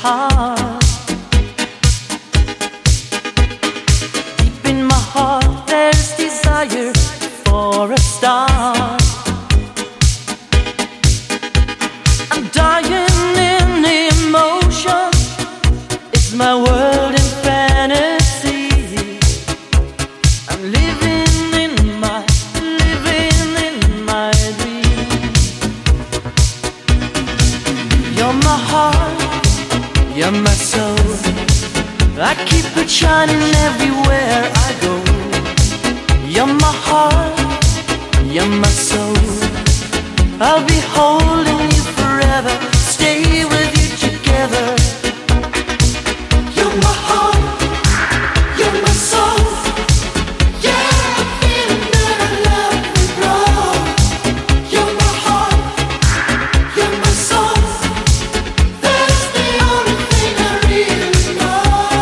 heart. Deep in my heart there's desire for a star. I'm dying in emotion. It's my world in fantasy. I'm living in my dream. You're my heart, you're my soul. I keep it shining everywhere I go. You're my heart, you're my soul. I'll be holding you forever, stay with you together. You're my heart, you're my soul. Yeah, I'm feeling that our love will grow. You're my heart, you're my soul. That's the only thing I really know.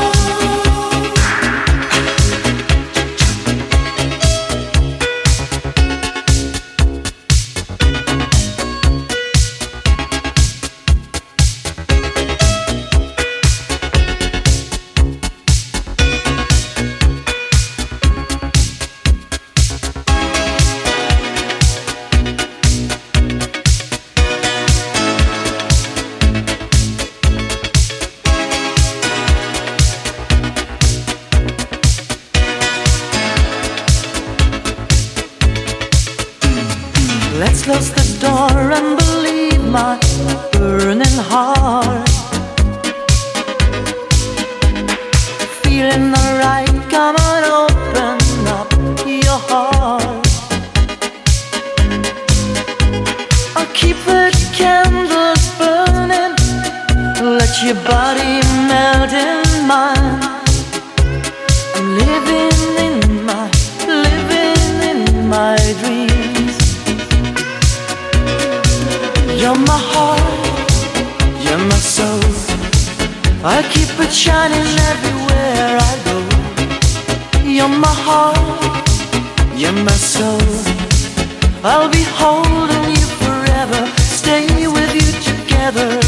Let's close the door and believe my burning heart. Feeling alright, come on, open up your heart. I'll keep the candles burning, let your body melt in mine. I'm living in my dreams. You're my heart, you're my soul. I keep it shining everywhere I go. You're my heart, you're my soul. I'll be holding you forever, stay with you together.